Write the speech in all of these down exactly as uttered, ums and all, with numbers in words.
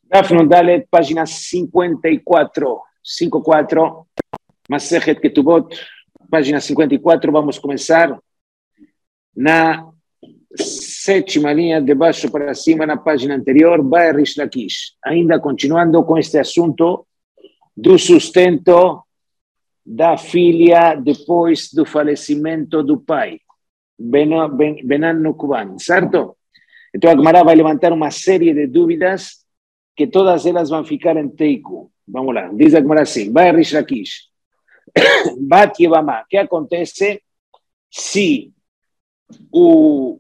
Daf Dalet, página cincuenta y cuatro, cincuenta y cuatro, Masejet Ketubot, página cincuenta y cuatro, vamos a comenzar na sétima linha de baixo para cima na página anterior, vai Rish Lakish, ainda continuando com este assunto do sustento da filha depois do falecimento do pai, Benan Nukban, certo? Então a Gemara vai levantar uma série de dúvidas que todas elas vão ficar em Teiku. Vamos lá, diz a Gemara assim, vai Rish Lakish, Bat Yevamá, o que acontece se o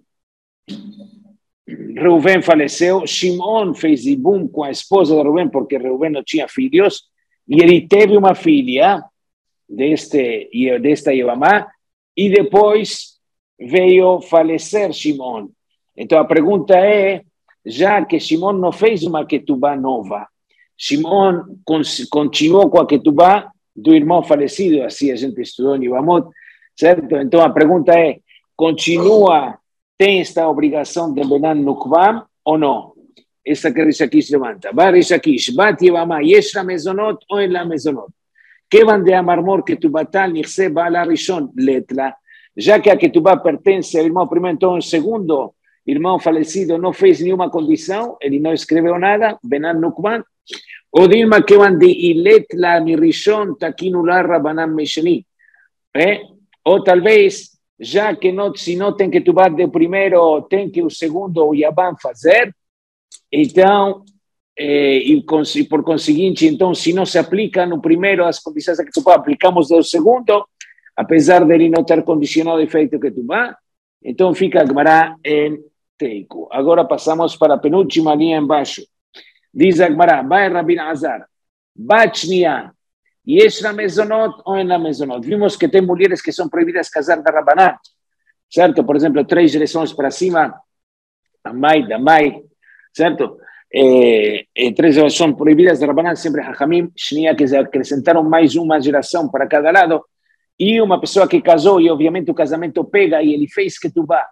Reuven faleceu, Shimon fez ibum com a esposa de Reuven, porque Reuven não tinha filhos, e ele teve uma filha deste, desta Yevamá, e depois veio falecer Shimon. Então a pergunta é, já que Shimon não fez uma ketubá nova, Shimon continuou com a ketubá do irmão falecido, assim a gente estudou em Yevamot, certo? Então a pergunta é, continua, tem esta obrigação de Benan Nukvam ou não? Essa que Rish Lakish levanta. Vai Rish Lakish, Bat Yevamá, yesh la mezonot ou en la mezonot? Kevan de Amarmor ketubatal nirse ba'ala rishon letla, já que a ketubá pertence ao irmão primeiro, então o segundo irmão falecido não fez nenhuma condição, ele não escreveu nada, Benan Nukvan, ou Dilma Kevan de iletla mirishon takinular rabanan mesheni, eh? Ou talvez já que não, se não tem que tubar de primeiro, tem que o segundo o Yabam fazer, então, eh, e, e por conseguinte, então, se não se aplica no primeiro as condições que tubar, aplicamos do segundo, apesar dele não ter condicionado o efeito que tubar, então fica a Gemara em Teiku. Agora passamos para a penúltima linha embaixo. Diz a Gemara, vai Rabbi Azar, Bachnia, yesh la mezonot ou en la mezonot? Vimos que tem mulheres que são proibidas casar da Rabanat, certo? Por exemplo, três gerações para cima, a mãe da mãe, certo? Eh, eh, três são proibidas da Rabanat, sempre Hachamim, Shnia, que acrescentaram mais uma geração para cada lado, e uma pessoa que casou, e obviamente o casamento pega, e ele fez ketubá,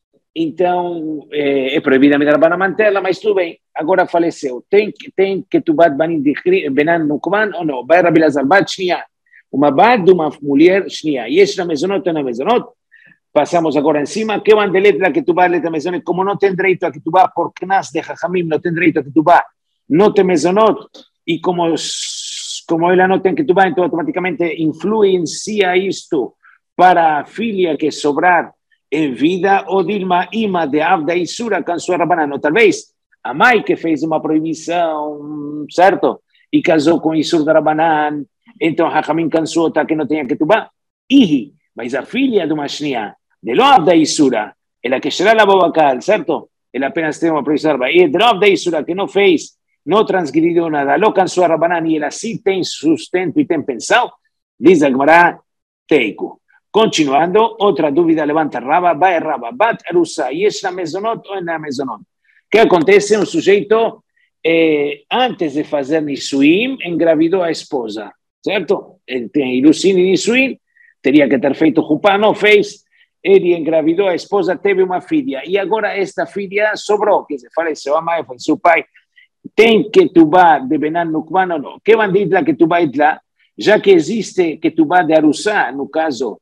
então é, é proibida a Rabanat mantê-la, mas tudo bem, agora faleceu. Tem, tem ketubá de Benan Nukman ou não? Vai Rabbi Lazar, bat shnia, uma bat de uma mulher shnia, yesh la mezonot ou na mezonot? Passamos agora em cima, que van de letra ketubá, letra mezonot, como não tem direito a ketubá, por Knas de Chachamim não tem direito a ketubá, não tem mezonot, e como, como ela não tem ketubá, então automaticamente influencia isto para a filha que sobrar em vida, ou Dilma Ima de Avda Isura cansou a Rabanano, talvez a mãe que fez uma proibição, certo? E casou com Isur da Rabanan, então Hachamim cansou até que não tenha ketubá. E, mas a filha de uma shnia, de lo Avda Isura, ela que será a Babakal, certo? Ela apenas tem uma proibição, e de lo Avda Isura que não fez, não transgrediu nada, lo cansou a Rabanan, e ela sim tem sustento e tem pensão, diz a Gemara, Teiku. Continuando, outra dúvida levanta Raba, vai Raba, bat arusa, yesh la mezonot ou na mezonot? O que acontece? Um sujeito, eh, antes de fazer Nisuim, engravidou a esposa, certo? Ele tem Ilusin e Nisuim, teria que ter feito Jupá, não fez, ele engravidou a esposa, teve uma filha, e agora esta filha sobrou, quer dizer, faleceu a mãe, faleceu o pai, tem que tubar de Benan Nukman ou não? Que bandidla que tubar itla? Já que existe que tubar de Arusá, no caso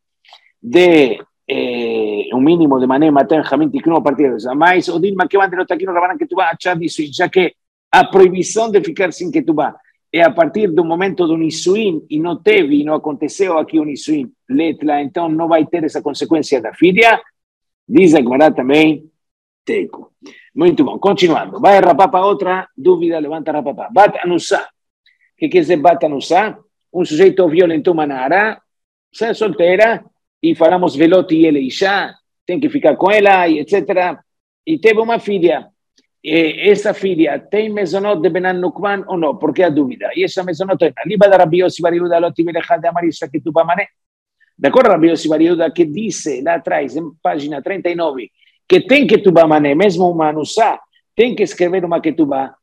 de eh, um mínimo de maneira materna, que não partidos a mais, o Dilma que van de aqui no Rabanan que tu vai achar disso, já que a proibição de ficar sem que tu vá é a partir do momento do Nisuim, e não teve, e não aconteceu aqui o Nisuim, letla, então não vai ter essa consequência da filha, diz a Gemara também, Teiku. Muito bom, continuando, vai Rapapa, outra dúvida, levanta Rapapa, Bat Anussá, o que quer dizer Bat Anussá? Um sujeito violentou uma nara, se solteira, e falamos Velot e ele e já, tem que ficar com ela, e etcétera. E teve uma filha. E essa filha tem mezonot de Benan Nukman ou não? Porque a dúvida. E essa mezonot é a liba da Rabi Yossi Bar Yehuda Lot Imelechad de Amarissa que tu mané. De acordo Rabi Yossi Bar Yehuda que disse lá atrás, em página trinta e nove, que tem que tu mané, mesmo uma anussá, tem que escrever uma ketubá.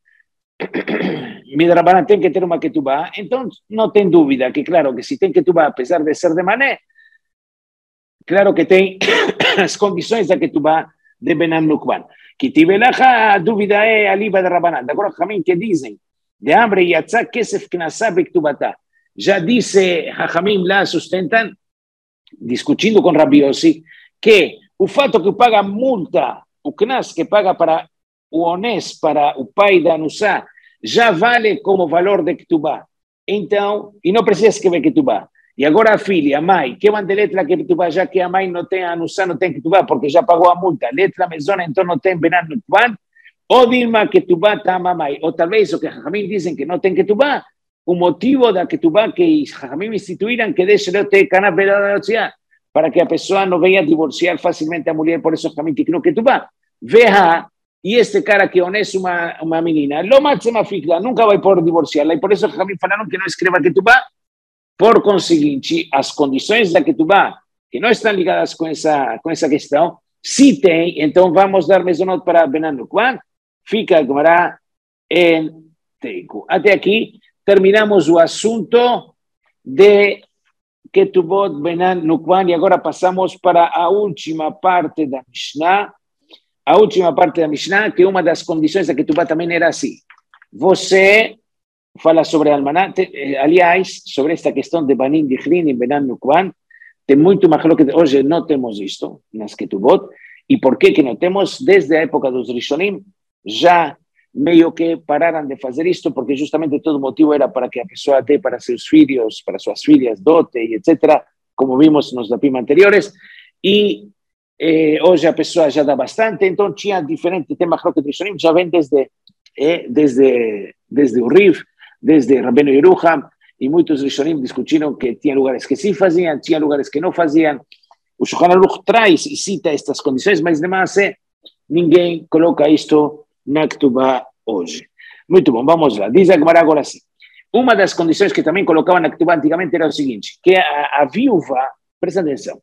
Midrabanan tem que ter uma ketubá. Então não tem dúvida que, claro, que se tem ketubá, apesar de ser de mané, claro que tem as condições da ketubá de Benan Nukman. Que tive lá, a dúvida é a liba de Rabanan. De acordo com que dizem de hambre y yatzá kesef knasá bektubata. Ya dice Jajamim lá sustentan, discutindo com Rabbi Yossi, que o fato que paga multa, o knas que paga para o onés, para o pai da Anusá, já vale como valor de Ketubá. Então, e não precisa escrever Ketubá. E agora a filha, a mãe, que manda letra que Ketubá, já que a mãe não tem a Anusá, não tem Ketubá, porque já pagou a multa. Letra mesona, então não tem Benan Nukvan. Ou Dilma Ketubá está a mamãe. Ou talvez o que Jajamim dizem que não tem Ketubá, o motivo da Ketubá que Jajamim instituíram que deixe de ter cana velocidade, para que a pessoa não venha divorciar facilmente a mulher, por isso Jajamim que não Ketubá. Veja, e este cara que honesto uma, uma menina, lo máxima ficla, nunca vai poder divorciá-la, e por isso Jajamim falaram que não escreva Ketubá. Por conseguinte, as condições da Ketubá, que não estão ligadas com essa, com essa questão, se tem, então vamos dar mesonot para Benan Nukvan, fica a Gemara em Teiku. Até aqui, terminamos o assunto de Ketubot Benan Nukvan, e agora passamos para a última parte da Mishnah, a última parte da Mishnah, que uma das condições da Ketubá também era assim. Você fala sobre Almaná, aliás, sobre esta questão de Banim Dichrin e Benan Nukvan, tem muito mais que hoje não temos isto nas Ketubot. E por que que não temos? Desde a época dos Rishonim, já meio que pararam de fazer isto, porque justamente todo o motivo era para que a pessoa dê para seus filhos, para suas filhas, dote, etcétera, como vimos nos dapim anteriores, e eh, hoje a pessoa já dá bastante, então tinha diferente tema de Rishonim, já vem desde, eh, desde, desde o Rif, desde Rabbeinu Yeruham, e muitos Rishonim discutiram que tinha lugares que sim faziam, tinha lugares que não faziam. O Shulchan Aruch traz e cita estas condições, mas demais ninguém coloca isto na Ketubá hoje. Muito bom, vamos lá. Diz a Gemara agora assim. Uma das condições que também colocavam na Ketubá antigamente era o seguinte, que a, a viúva, presta atenção,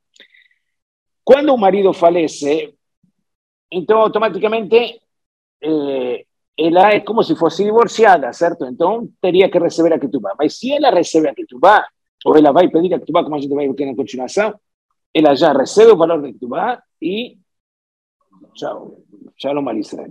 quando o marido falece, então automaticamente eh, ela é como se fosse divorciada, certo? Então teria que receber a Ketubá. Mas se ela recebe a Ketubá, ou ela vai pedir a Ketubá, como a gente vai ver na continuação, ela já recebe o valor da Ketubá e tchau, shalom al Israel.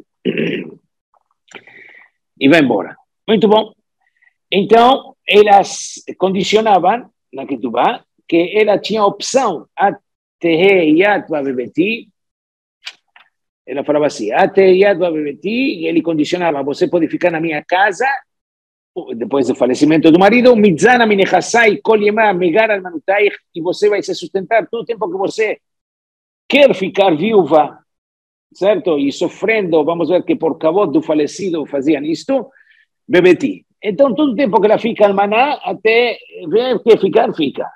E vai embora. Muito bom. Então, elas condicionavam na Ketubá que ela tinha opção até yad bebeti. Ela falava assim, até yad bebeti, e ele condicionava, você pode ficar na minha casa, depois do falecimento do marido, mitzana minechassai kol yema megar al manutaich, e você vai se sustentar todo o tempo que você quer ficar viúva, certo? E sofrendo, vamos ver que por causa do falecido faziam isto, bebeti. Então, todo o tempo que ela fica almaná, até ver que ficar, fica.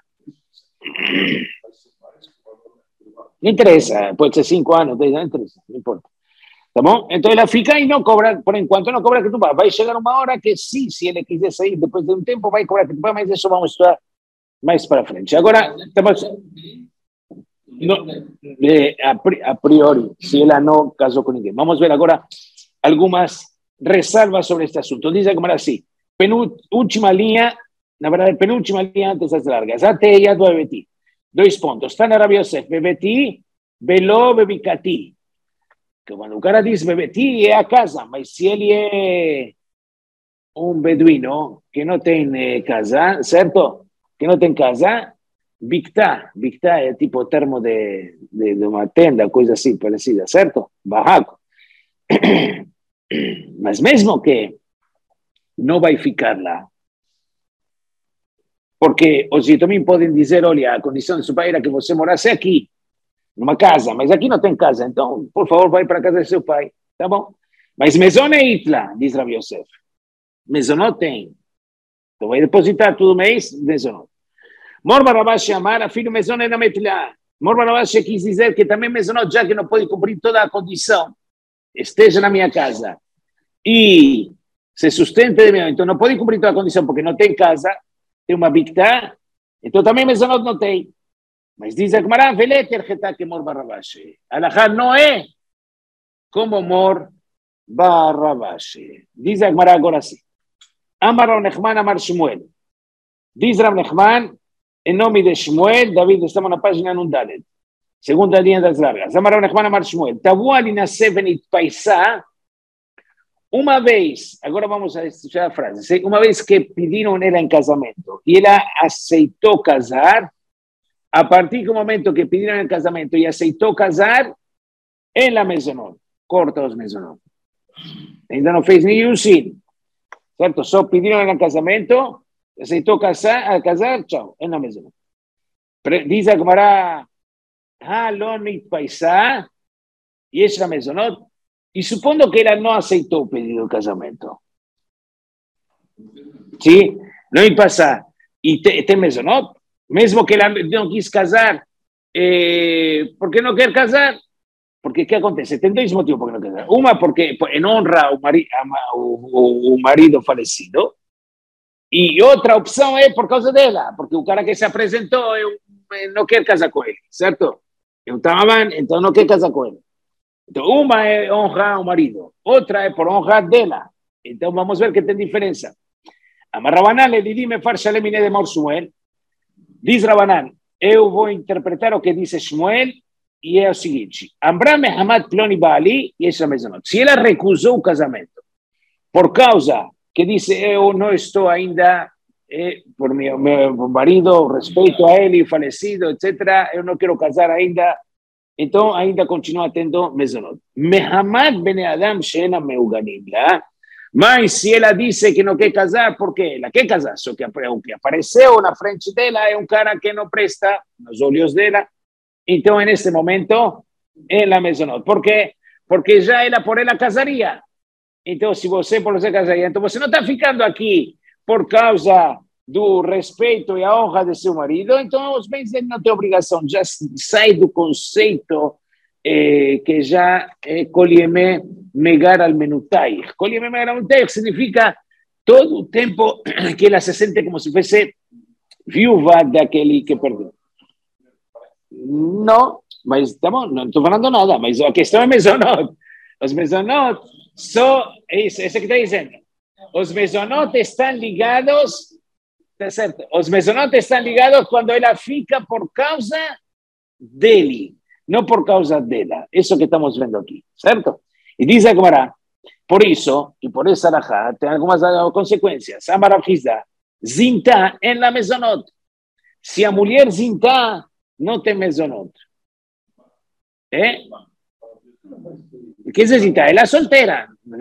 Não interessa, pode ser cinco anos, dez anos, não interessa, não importa. Tá bom? Então ela fica e não cobra, por enquanto não cobra Ketubá. Vai chegar uma hora que sim, se ele quiser sair depois de um tempo, vai cobrar Ketubá, mas isso vamos estudar mais para frente. Agora, estamos... No, eh, a priori, se ela não casou com ninguém. Vamos ver agora algumas ressalvas sobre este assunto. Diz como assim, penúltima linha, na verdade, penúltima linha antes das largas. Até yad bebeti. Dois pontos. Está na Rabbi Yosef. Bebeti, velo bebikati. Que quando o cara diz bebeti é a casa, mas se ele é um beduíno que não tem eh, casa, certo? Que não tem casa, bictá. Bictá é tipo termo de, de, de uma tenda, coisa assim parecida, certo? Barraco. Mas mesmo que não vai ficar lá, porque os Yitomim podem dizer, olha, a condição de seu pai era que você morasse aqui, numa casa, mas aqui não tem casa, então, por favor, vai para a casa de seu pai, tá bom? Mas Mezon é Itla, diz Rabbi Yosef. Mezonot tem. Então vai depositar todo mês, Mezonot. Mor Barabashi Amar, filho Mezon é na Metla. Mor Barabashi quis dizer que também Mezonot, já que não pode cumprir toda a condição, esteja na minha casa e se sustente de mim, então não pode cumprir toda a condição porque não tem casa, tem uma bictá, então também Mezonot não tem. Mas diz a Gemara, veleter getá que Mor Barabashi. Alahá não é como Mor Barabashi. Diz a Gemara agora assim. Amar Rav Nechman, Amar Shmuel. Diz Rav Nechman, em nome de Shmuel, David, estamos na página Nundalet. Segunda linha das largas. Amar Rav Nechman, Amar Shmuel. Tabu ali nascer venit paisá, Uma vez, agora vamos a escuchar a frase, uma vez que pediram ela em casamento e ela aceitou casar, a partir do momento que pediram em casamento e aceitou casar, ela mezonot, corta os mezonot. Ainda não fez nenhum sim, certo? Só pediram em casamento, aceitou casar, a casar, tchau, ela mezonot. Diz a Gemara, ha lo nitpaisá, e essa mezonot. Y supongo que ella no aceptó el pedido de casamiento. ¿Sí? No hay pasa. Y te, te mezonot, mesmo que ella no quis casar, eh, ¿por qué no quiere casar? Porque, ¿qué acontece? Tem dois motivos por qué no casar. Una, porque en honra a un mari, marido fallecido. Y otra opción es por causa de ella, porque el cara que se presentó no quiere casar con él, ¿cierto? Estaban, entonces no quiere casar con él. Então, uma é honrar o marido, outra é por honrar dela. Então, vamos ver que tem diferença. Amar Rabanan le dime far shalem de Mor Shmuel. Diz Rabanan, eu vou interpretar o que disse Shmuel e é o seguinte. Ambra mehamad ploni baali e essa mezonot. Se ela recusou o casamento por causa que disse eu não estou ainda eh, por meu, meu marido, respeito a ele, falecido, etcétera, eu não quero casar ainda. Então, ainda continua tendo mezonot. Mehamad bene Adam sheena meuganim la. Mas se ela disse que não quer casar, por quê? Ela quer casar, só que o que apareceu na frente dela é um cara que não presta nos olhos dela. Então, nesse momento, ela mezonot. Por quê? Porque já ela por ela casaria. Então, se você por você casaria, então você não está ficando aqui por causa do respeito e a honra de seu marido, então os bens dele não têm obrigação, já sai do conceito eh, que já é Kolieme Megar al Menutair. Kolieme Megar al Menutair significa todo o tempo que ela se sente como se fosse viúva daquele que perdeu. Não, mas tá bom, não estou falando nada, mas a questão é mezonot. Os mezonot só, é isso, é isso que está dizendo. Os mezonot estão ligados. Certo. Os mezonot estão ligados quando ela fica por causa dele, não por causa dela. Isso que estamos vendo aqui, certo? E diz a Gemara, por isso, e por essa alahá, tem algumas consequências. Amar Rav Hizda, zinta em la mezonot. Se a mulher zinta, não tem mezonot. É? O que é zinta? Ela é solteira. Não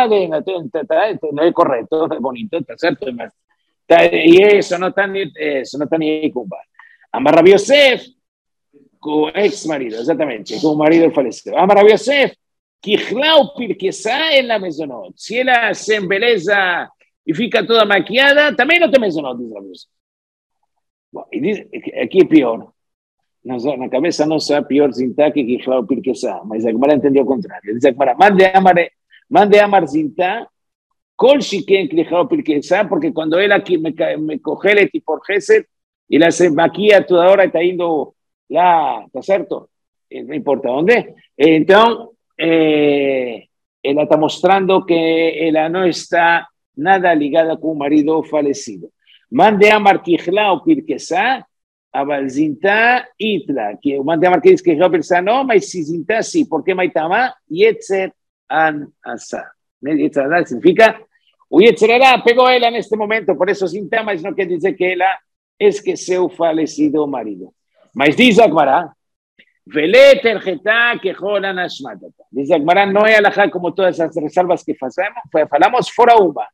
é correto, é bonito, está certo? Y eso no está ni, eso no está ni culpa. Amar Rabbi Yosef, como ex marido, exactamente, como marido falecido. Amar Rabbi Yosef, Kijlau Pirkesá en la mezonot. Si ella se embeleza y fica toda maquillada, también no te mezonot, dice Rabbi Yosef. Bueno, y dice, aquí es peor. En la cabeza no sea peor zinta que Kijlau Pirkesá. Mas Agmara entendió lo contrario. Dice Agmara, mande Amar, mande Amar zinta. Kol shiken klijao pirkesá, porque cuando él aquí me, me cogele por Gesed y la se maquilla toda hora está yendo la, ¿está cierto? Eh, no importa dónde. Entonces, eh, él está mostrando que ella no está nada ligada con un marido fallecido. Mande amar klijao pirkesá, aval zinta itla. Que mande amar klijao pirkesá no, mas si zinta sí, porque maitama yetzer an asa. Yetzerará significa, o Yetzerará pegó a ella en este momento, por eso sin mas no quiere decir que ella es que seu falecido marido. Mas dice Agmará, Vele terjetá que jolan ashmatata. Dice Agmará, no hay alajá como todas esas reservas que fazemos, falamos fora uma.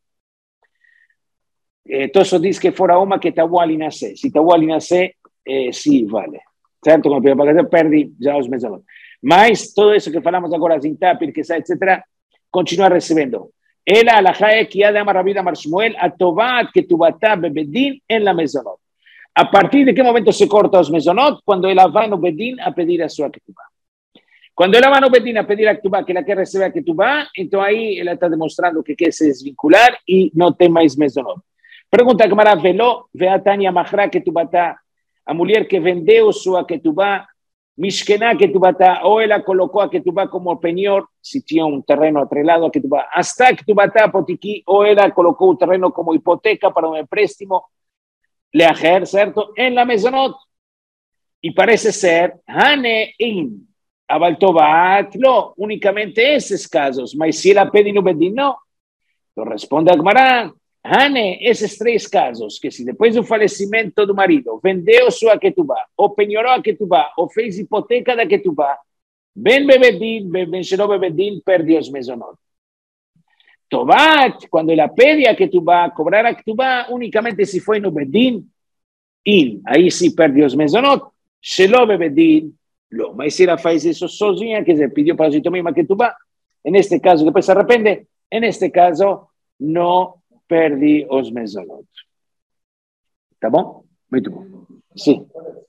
Eh, todo eso dice que fora uma que tabu alinacé. Si tabu alinacé, eh, sí, vale. Certo? Como para perdi já os meses. Mas todo eso que falamos agora, zintapir, que etcétera, continua recebendo. Ela alajá é que há de amar a vida Shmuel a tobat que tubatá bebedin en la mezonot. A partir de que momento se corta os mezonot? Quando ela vai no bedin a pedir a sua ketubá. Quando ela vai no bedin a pedir a ketubá, que ela quer receber a ketubá, então aí ela está demonstrando que quer se desvincular e não tem mais mezonot. Pergunta a Gemara, veló veatania machra ketubatá, a mulher que vendeu sua ketubá, Mishkená Ketubata, ou ela colocou a Ketubá como penhor, se tinha um terreno atrelado a Ketubá, hasta Ketubata Potiki, ou ela colocou o terreno como hipoteca para um empréstimo, leajer, certo? Em la mezonot. E parece ser, Hane in Abaltobat, não, unicamente esses casos, mas se ela pede no Bedin, não, Então responde a Agmará, Hane, esses três casos, que se depois do falecimento do marido vendeu sua ketubá, ou penhorou a ketubá, ou fez hipoteca da ketubá, ben bebedin, ben shelo bebedin, perde os mezonot. Tobat, quando ela pede a ketubá, cobrar a ketubá, unicamente se foi no bedin, in, aí sim perde os mezonot, shelo bebedin, lo. Mas se ela faz isso sozinha, quer dizer, pediu para o Yitomim a ketubá, neste caso, depois se arrepende, neste caso, não perdi os mezonot. Tá bom? Muito bom. Sim.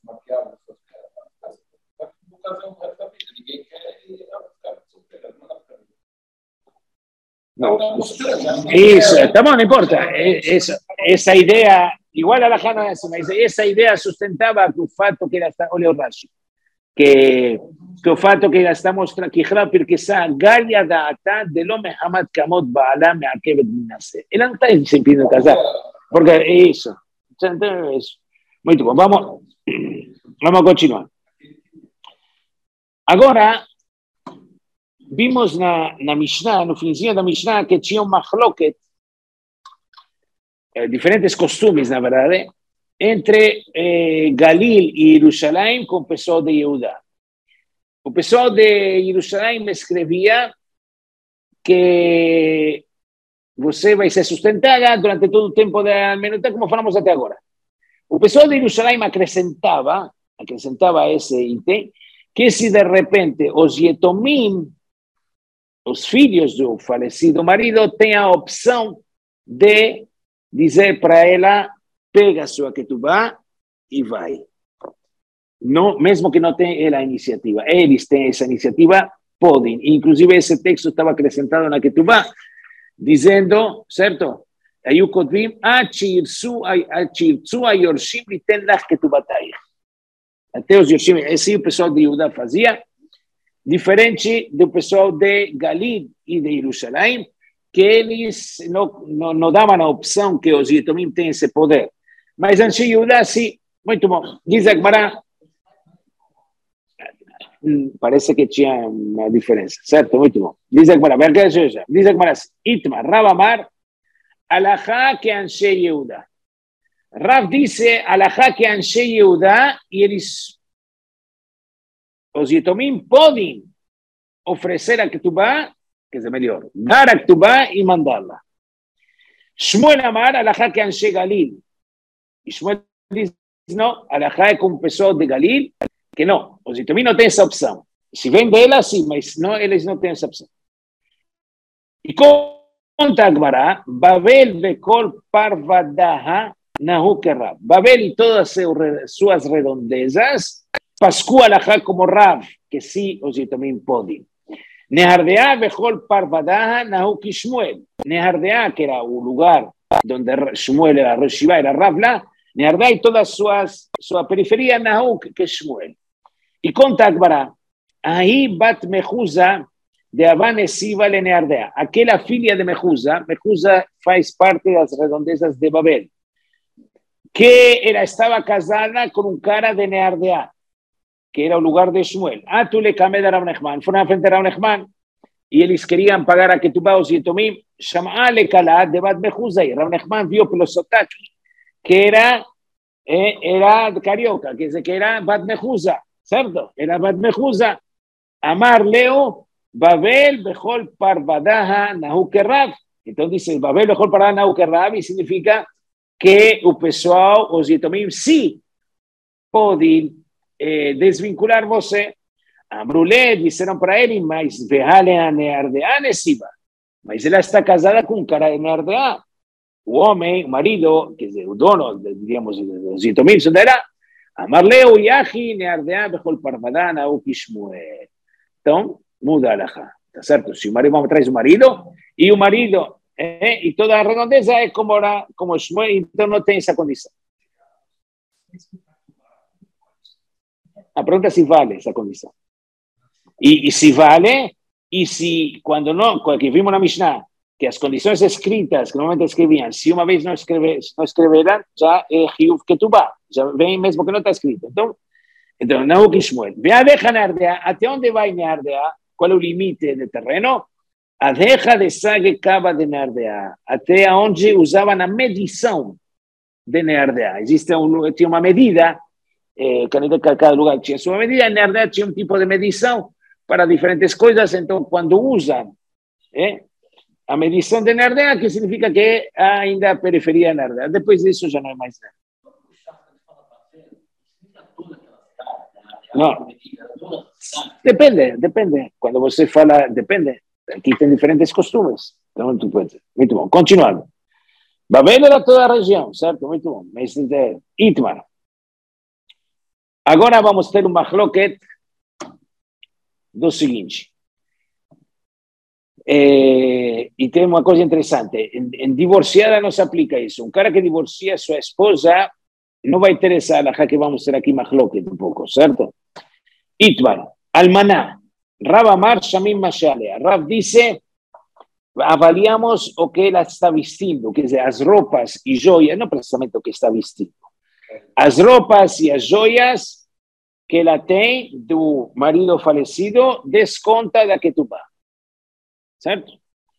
Não, isso, tá bom, não importa. Essa, essa ideia, igual a la Hana, mas essa ideia sustentava que o fato que ela está, olha o Rashi, que, que o fato que ela está mostrando, que Hra Pirkesa, Galia Da'ata, de lo Mehamad Kamot Ba'ala Me'akevet Minase. Ela não está se impedindo casar, porque é isso. Muito bom, vamos, vamos continuar. Agora, vimos na, na Mishnah, no finzinho da Mishnah, que tinha um machloket, eh, diferentes costumes, na verdade, entre eh, Galil e Jerusalém com o pessoal de Yehudá. O pessoal de Jerusalém me escrevia que você vai ser sustentada durante todo o tempo da Almenutá, como falamos até agora. O pessoal de Jerusalém acrescentava, acrescentava esse item, que se de repente os Yetomim, os filhos do falecido marido, têm a opção de dizer para ela, pega a sua ketubá e vai. Não, mesmo que não tenha ela a iniciativa. Eles têm essa iniciativa, podem. Inclusive, esse texto estava acrescentado na ketubá, dizendo, certo? Aí o Kotvim, achirtzu ayorshim liten lach ketubatayich. Até os yorshim, assim o pessoal de Judá fazia, diferente do pessoal de Galil e de Jerusalém, que eles não, não, não davam a opção que os Yetomim têm esse poder. Mas em Judá, sim, muito bom. Diz a Gemara, parece que tinha uma diferença, certo? Muito bom. Diz a Gemara, diz a Gemara, Itma, Rabamar, alajá que Anshe Yehuda. Rav disse, alajá que Anshe Yehuda, e eles, os Yetomim, podem oferecer a ketubá, quer dizer, melhor, dar a ketubá e mandá-la. Shmuel Amar, alajá que Anshe Galil. E Shmuel diz, não, alajá é com o pessoal de Galil, que não, os Yetomim não têm essa opção. Se vem dela, sim, mas não, eles não têm essa opção. E conta a Gemara, Babel vekol parvadaha nahu kerrav. Babel e todas as suas redondezas, pascu alajá como Rav, que sim, os Yetomim podem. Nehardea vekol parvadaha nahu ki Shmuel. Nehardea, que era o lugar donde Shmuel era Rosh Yeshiva, era Rav lá, Nehardea e toda a sua periferia nahu que Shmuel. E conta a Gemara, aí bat Mechuza de Abanesiva le Nehardea. Aquela filha de Mechuza, Mechuza faz parte das redondezas de Babel, que ela estava casada com um cara de Nehardea, que era o lugar de Shmuel. Ah, tu le camé de Rav Nechman. Foram à frente de Rav Nechman e eles queriam pagar a ketubá aos Yetomim. Chamá le calá de bat Mechuza. E Rav Nechman viu pelo sotaque que era, eh, era carioca, quer dizer que era bat Mechuza, certo? Era bat Mechuza. Amar Leo, Babel bechol parvadaha nahu kerrav. Então diz Babel bechol parvadaha nahu kerrav, e significa que o pessoal, os Yetomim, sim, podem eh, desvincular você. Amrulé, disseram para ele, mas vehale a Nehardea nesiva. Mas ela está casada com um cara de Nehardea. O homem, o marido, quer dizer, o dono, diríamos, dos Yetomim, era Amarle o Yahi Nehardea bechol parvadaha nahu ki Shmuel. Então, muda a alajá, tá certo? Se o marido, vamos traz o marido, e o marido, eh, e toda a redondeza é como, era, como Shmuel, então não tem essa condição. A pergunta é se vale essa condição. E, e se vale, e se, quando não, que vimos na Mishnah, que as condições escritas, que normalmente escreviam, se uma vez não, escreve, não escreveram, já é Hiyuv Ketubá, já vem mesmo que não está escrito. Então, Então, não que Shmuel. Até onde vai Nehardea? Qual é o limite do terreno? Adeja de sage cava de nardea, até onde usavam a medição de nardea. Existe um, tinha uma medida, eh, cada lugar tinha sua medida, e nardea tinha um tipo de medição para diferentes coisas, então quando usam eh, a medição de nardea, que significa que ainda a periferia nardea. Depois disso já não é mais nada. Não. Depende, depende. Quando você fala, depende. Aqui tem diferentes costumes. Então, tu pode. Muito bom. Continuando. Babel era toda a região, certo? Muito bom. Mas Itmar. Agora vamos ter um machloket do seguinte. É, e tem uma coisa interessante. Em, em divorciada não se aplica isso. Um cara que divorcia sua esposa não vai ter essa alahá que vamos ter aqui machloket um pouco, certo? Itmar. Almaná. Rav Amar Shamim Mashalea. Rav dice, avaliamos o que ela está vestindo, quer dizer, as roupas e joias, não precisamente o que está vestindo, as roupas e as joias que ela tem do marido falecido, desconta da ketubá, certo?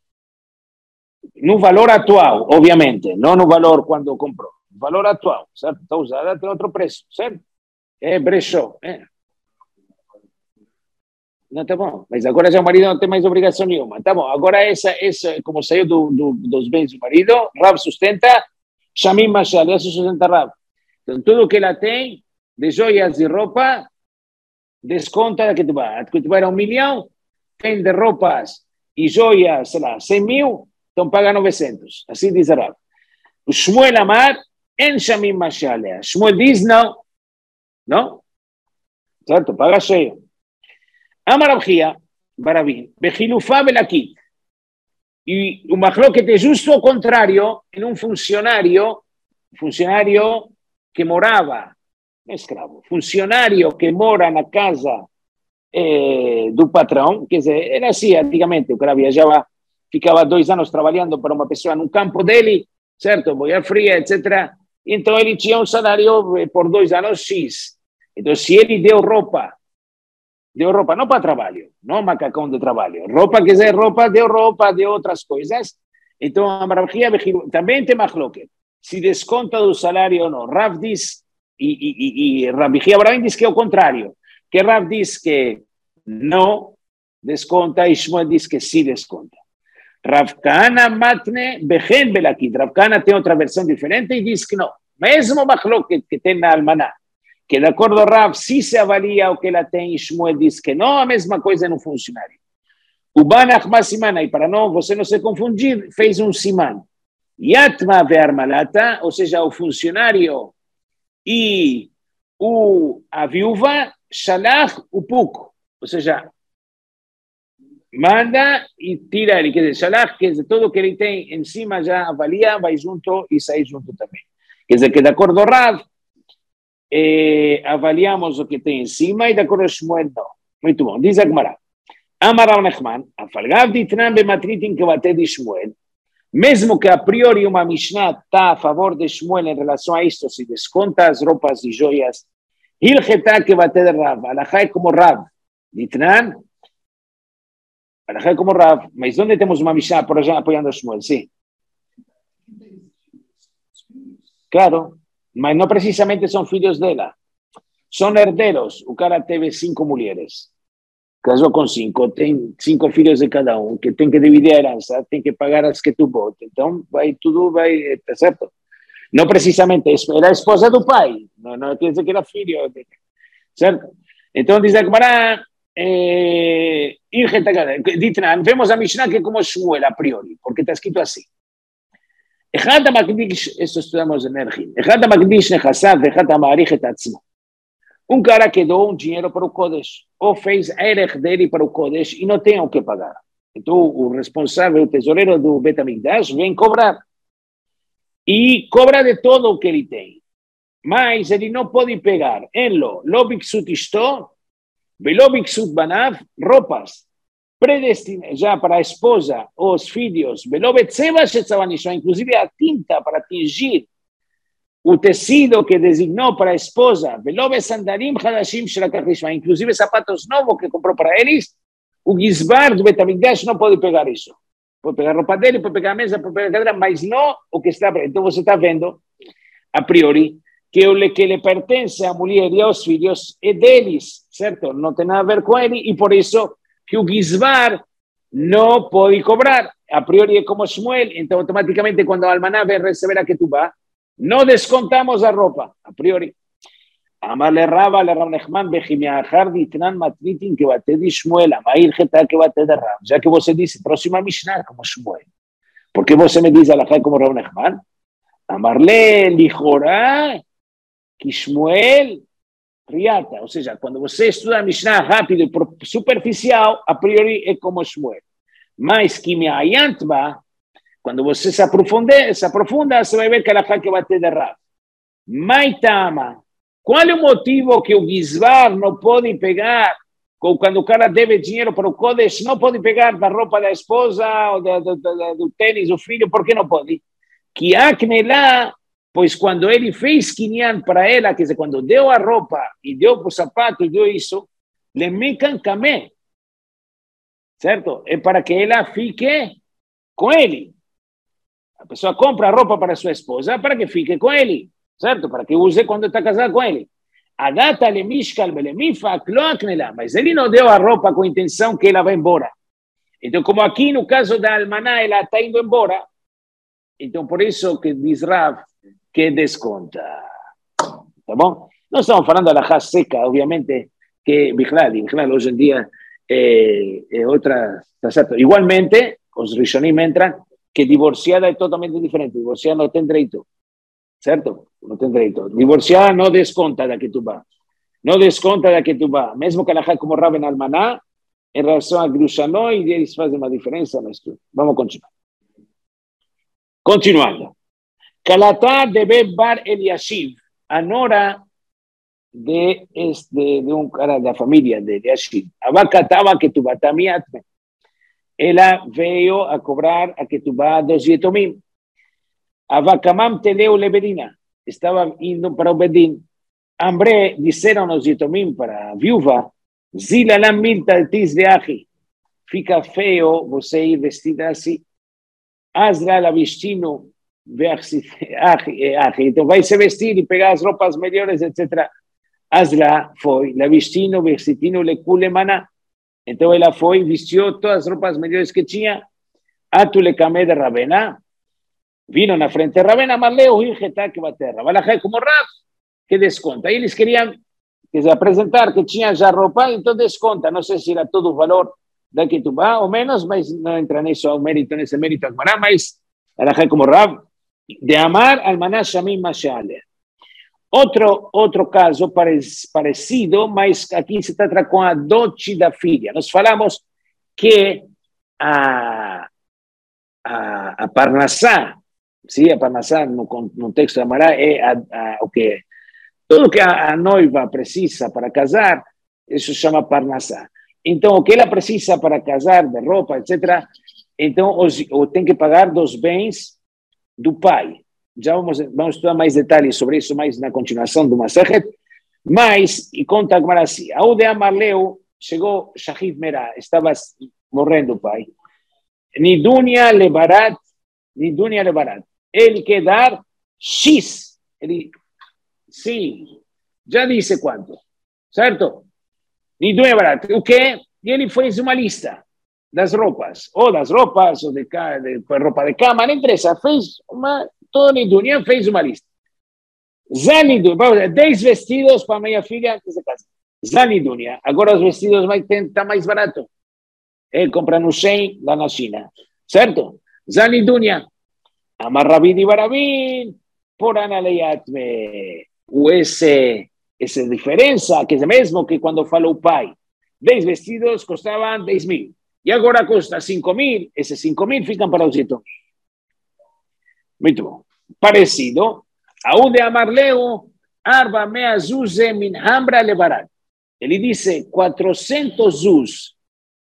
No valor atual, obviamente, não no valor quando comprou, valor atual, certo? Está usada, tem outro preço, certo? É brechó, é. Não, tá bom, mas agora já o marido não tem mais obrigação nenhuma. Tá bom, agora essa, essa como saiu do, do, dos bens do marido, Rav sustenta, Shamim Mashal, isso sustenta Rav. Então, tudo que ela tem, de joias e roupa, desconta da ketubá. A ketubá era um milhão, tem de roupas e joias, sei lá, cem mil, então paga novecentos. Assim diz Rav. O Shmuel Amar, en Shamim Mashal. Shmuel diz não, não, certo, paga cheio. Amarabjia, Barabim, Bejilufá Belakit. Y un machloket es justo al contrario en un funcionario, funcionario que moraba, no escravo, funcionario que mora na casa eh, do patrão, que era assim antigamente, o cara viajava, ficava dois anos trabalhando para uma pessoa no campo dele, certo, boia fria, etcétera. Então ele tinha um salário por dois anos X. Então se ele deu roupa, deu roupa não para trabalho, não macacão de trabalho, roupa que é roupa, deu roupa de outras coisas. Então, a Marabjia também tem machloket, se desconta do salário ou não. Rav diz, e, e, e Rabjia Abraham diz que é o contrário, que Rav diz que não desconta e Shmuel diz que sim desconta. Rav Kahana matne bechen belakit. Rav Kahana tem outra versão diferente e diz que não. Mesmo machloket que tem na almaná, que de acordo com Rav, se se avalia o que ela tem, Shmuel diz que não, a mesma coisa no funcionário. O Banach Massimana, e para não, você não se confundir, fez um siman. Yatma ve'armalata, ou seja, o funcionário e o, a viúva, shalach o puco, ou seja, manda e tira ele, quer dizer, shalach, quer dizer, tudo que ele tem em cima já avalia, vai junto e sai junto também. Quer dizer, que de acordo com Rav, Eh, avaliamos o que tem em cima e de acordo com Shmuel não. Muito bom. Diz a Gemara. Amaral Nechman, afalgav ditnan bematritin que bate de Shmuel, mesmo que a priori uma Mishnah está a favor de Shmuel em relação a isto, se desconta as roupas e joias, hilcheta que bate de Rav, alachá é como Rav. Ditnan, alachá é como Rav. Mas onde temos uma Mishnah por allá apoiando Shmuel? Sim. Claro. Mas não precisamente são filhos dela. São herdeiros. O cara teve cinco mulheres. Casou com cinco. Tem cinco filhos de cada um. Que tem que dividir a herança. Tem que pagar as que tu bote. Então, vai, tudo vai... Tá certo? Não precisamente. Era a esposa do pai. Não, não quer dizer que era filho. Certo? Então, diz a Gemara... Eh, vemos a Mishnah que é como Shmuel a priori. Porque está escrito assim. אחד המקדיש, eso estudamos en Ergin, אחד המקדיש נכסיו ואחד המעריך את עצמו. Um cara que doou um dinheiro para o Kodesh, ou fez erech dele para o Kodesh e não tem o que pagar. Então o responsável, o tesoureiro do Bet HaMikdash vem cobrar. E cobra de todo o que ele tem. Mas ele não pode pegar em lo, lo biksut isto, velo biksut banav, roupas. Predestina já para a esposa, os filhos, inclusive a tinta para tingir o tecido que designou para a esposa, inclusive sapatos novos que comprou para eles, o Gizbar do Betamigdash não pode pegar isso. Pode pegar a roupa dele, pode pegar a mesa, pode pegar a cadeira, mas não o que está... Então você está vendo, a priori, que o que lhe pertence à mulher e aos filhos é deles, certo? Não tem nada a ver com ele, e por isso que o Gizbar não pode cobrar. A priori é como Shmuel, então automaticamente quando a almaná vai receber a ketubá, não descontamos a roupa, a priori. Amar le Rava, le Rav Nechman, Bechimiachar, Ditnan, Matnitin, que bate de Shmuel, Amair, Geta, que bate de Rav. Já que você disse, próxima Mishnah, como Shmuel. Por que você me diz a la como Rav Nechman? Amarle, Lijorá, que Shmuel, Riata. Ou seja, quando você estuda a Mishnah rápido e superficial, a priori é como Shmuel. Mas que me ayantba, quando você se aprofunda, se aprofunda, você vai ver que a la que bate de Rav. Maitama. Qual é o motivo que o Gizbar não pode pegar, quando o cara deve dinheiro para o Kodesh, não pode pegar da roupa da esposa ou da, da, da, do tênis do filho? Por que não pode? Que acne lá, pois quando ele fez quinhão para ela, quer dizer, quando deu a roupa e deu o sapato e deu isso, le mecan camé, certo? É para que ela fique com ele. A pessoa compra a roupa para sua esposa para que fique com ele. Certo? Para que use quando está casado com ele. A data le mishkal belemifak lo aknela, mas ele não deu a roupa com a intenção que ela vai embora. Então, como aqui no caso da almaná, ela está indo embora, então por isso que diz Rav que desconta. Tá bom? Nós estamos falando da alahá seca, obviamente, que Bichlal, Bichlal hoje em dia é, é outra, tá certo? Igualmente, os Rishonim entram que divorciada é totalmente diferente, divorciada não tem direito. Certo? Não tem direito. Divorciar não desconta da ketubá. Não desconta da ketubá. Mesmo que ela como Rav en almaná, em relação a Grushanó, e eles fazem uma diferença, mas vamos continuar. Continuando. Kalatá de Bar Eliashiv, a nora de, de, de um cara da família de Eliashiv. Abacatava ketubá tamiatme. Ela veio a cobrar a ketubá dos yetomim. Avacamam teleu lebedina. Estava indo para o Bedin. Ambre, disseram os Yitomim para a viúva, Zila la milta tis de achi. Fica feio você ir vestida assim. Asra la vestino, então vai se vestir e pegar as roupas melhores, etcétera. Asra foi, la vestino, vestino le culemana. Então ela foi, vestiu todas as roupas melhores que tinha. Atu le camé de Rabená. Vino na frente de Rabena, Marleu, Hirgeta, que baterra. Balajé como Rav, que desconta. E eles queriam que se apresentar que tinha já roupa, então desconta. Não sei se era todo o valor da ketubá ou menos, mas não entra nisso ao mérito, nesse mérito, mas balajé como Rav, de amar al maná shamim mashale. Outro, outro caso parecido, mas aqui se trata com a dote da filha. Nós falamos que a, a, a Parnassá, sim, a Parnassá, no, no texto da Mará, é a, a, o que tudo que a, a noiva precisa para casar, isso chama Parnassá. Então, o que ela precisa para casar, de roupa, etcétera, então, os, ou tem que pagar dos bens do pai. Já vamos, vamos estudar mais detalhes sobre isso, mais na continuação do Masechet. Mas, e conta a Mará assim, a Ude Amarleu chegou Shahid Merah, estava morrendo o pai. Nidunia lebarat, Nidunia lebarat. Ele quer dar X. Ele, sim, já disse quanto, certo? Nidunia lebarat. O que? E ele fez uma lista das roupas, ou das roupas, ou de, de, de roupa de cama, não interessa. Fez uma, todo Nidunia fez uma lista. Zanidunia, dez vestidos para minha filha antes de casar. Zanidunia. Agora os vestidos estão mais baratos. Ele compra no cem lá na China, certo? Zanidunia. Amarrabidi barabin, por analeiatme. Esse, essa diferença, que é mesmo que quando falou o pai, dez vestidos custavam dez mil. E agora custa cinco mil. Esses cinco mil ficam para os yetomim. Muito bom. Parecido. Aúde amarleu, arba mea zuze min hambra levarat. Ele disse quatrocentos zuz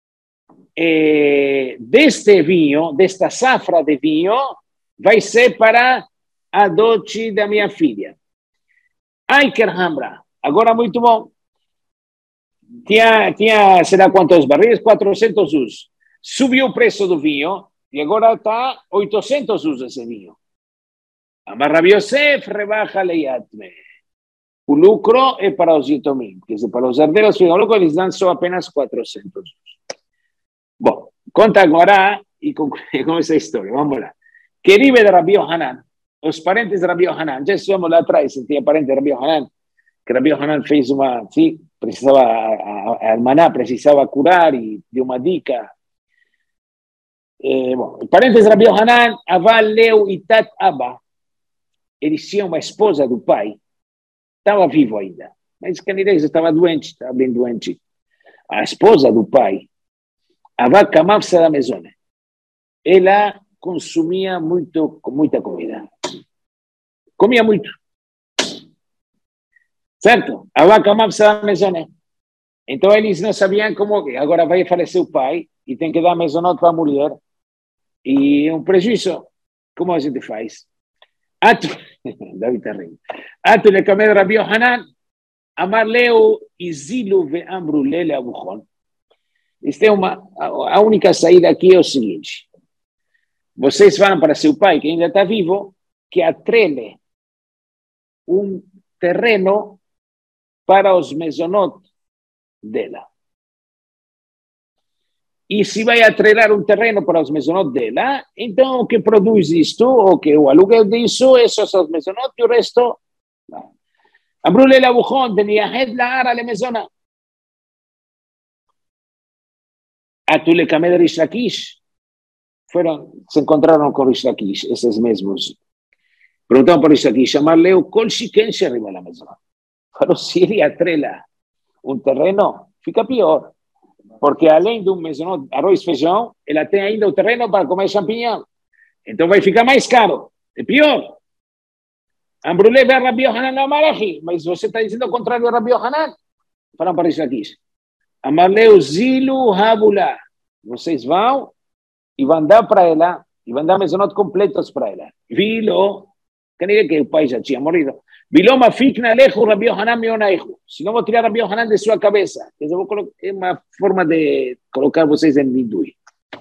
eh, deste vinho, desta safra de vinho, vai ser para a dote da minha filha. Aiker hambra. Agora, muito bom. tinha, tinha, será quantos barris? quatrocentos us. Subiu o preço do vinho e agora está oitocentos us esse vinho. Amar Rabi Yosef, rebaja leiatme. O lucro é para os yitomim, que se para os herdeiros ficam loucos, eles dão só apenas quatrocentos us. Bom, conta agora e com, com essa história. Vamos lá. Queribe de Rabi Yohanan, os parentes de Rabi Yohanan, já estamos lá atrás, tinha parente de Rabi Yohanan, que Rabi Yohanan fez uma, sim, precisava, a, a hermaná precisava curar e deu uma dica. Eh, bom, os parentes de Rabi Yohanan, Aval, Leu e Tat Abba, eles tinham uma esposa do pai, estava vivo ainda, mas Canidez estava doente, estava bem doente. A esposa do pai, Aval Kamavsa da Mesone, ela consumia muito, muita comida. Comia muito. Certo? Aval Kamavsa da Mesone. Então eles não sabiam como, agora vai falecer o pai e tem que dar mesonote para a mulher. E um prejuízo. Como a gente faz? Atu, David está rindo. Atu le kamed Rabi Yohanan, amar leu izilu ve amru lele abuchon. Isto é uma, a única saída aqui é o seguinte. Vocês vão para seu pai, que ainda está vivo, que atrele um terreno para os mesonot dela. E se vai atrelar um terreno para os mesonot dela, então o que produz isto, ou que o aluguel disso, esses são os mesonot e o resto... Amru lele abuchon, deniahed la'ara le mesona. Atule Kamed Rish Lakish, fueron, se encontraron con Rish Lakish, esos mismos. Preguntaron por Rish Lakish, llamarle Kol Shiken Sherima la mesona. Pero si él atrela un terreno, fica pior. Porque além de um mesonot, arroz e feijão, ela tem ainda o terreno para comer champignon. Então vai ficar mais caro. É pior. Ambrulé ve a Rabi Yohanan na Marachi, mas você está dizendo o contrário de Rabi Yohanan. Falaram para Rish Lakish. Amarleu zilu habula. Vocês vão e vão dar para ela, e vão dar mesonot completos para ela. Vilo, que o pai já tinha morrido. Vilo mafikna lechu Rabi Yohanan mionaichu. Se não vou tirar Rabi Yohanan de sua cabeça. É uma forma de colocar vocês em Nidui.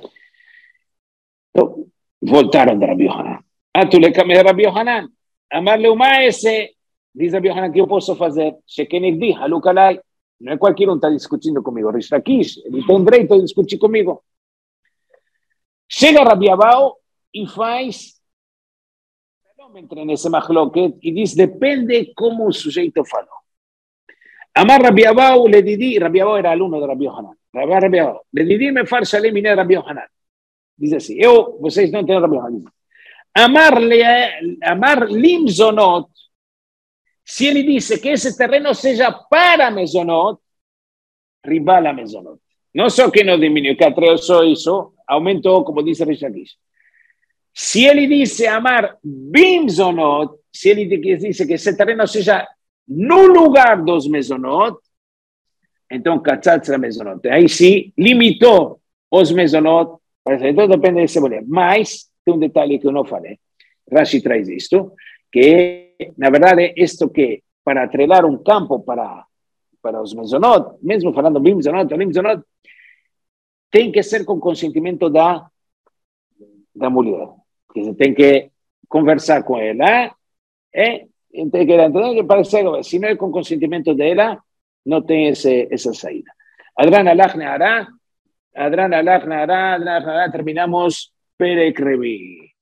Então, voltaram de Rabi Yohanan. Atule kamed Rabi Yohanan. Amarleu maese. Diz Rabi Yohanan, que eu posso fazer? Shekenegdi, halukalai. Não é qualquer um está discutindo comigo. Rish Lakish, ele tem direito de discutir comigo. Chega Rabi Abau e faz, não entra nesse machloket e diz, depende como o sujeito falou. Amar Rabi Abau, le didi, Rabi Abau era aluno de Rabi Yohanan. Rabi Abau, le didi me far shalem miné Rabi Yohanan. Diz assim, eu, vocês não têm Rabi Yohanan. Amar, amar limzonot, se ele disse que esse terreno seja para mesonot, ribala mesonot. Não só que não diminuiu, que atraiu só isso, aumentou, como disse Rish Lakish. Se ele disse amar bimzonot, se ele disse que esse terreno seja no lugar dos mesonot, então katzatz a mesonot. Aí sim, limitou os mesonot, então depende desse mulher. Mas, tem um detalhe que eu não falei. Rashi traz isto, que na verdade, isto que para atrelar um campo para, para os mesonot, mesmo falando bimzonot, bimzonot, tem que ser com consentimento da, da mulher. Que você tem que conversar com ela, é, tem que entender que parece que se não é com consentimento dela, não tem esse, essa saída. Adran alach ne'ara, Adran alach ne'ara, Adran alach ne'ara, terminamos Perek Revi.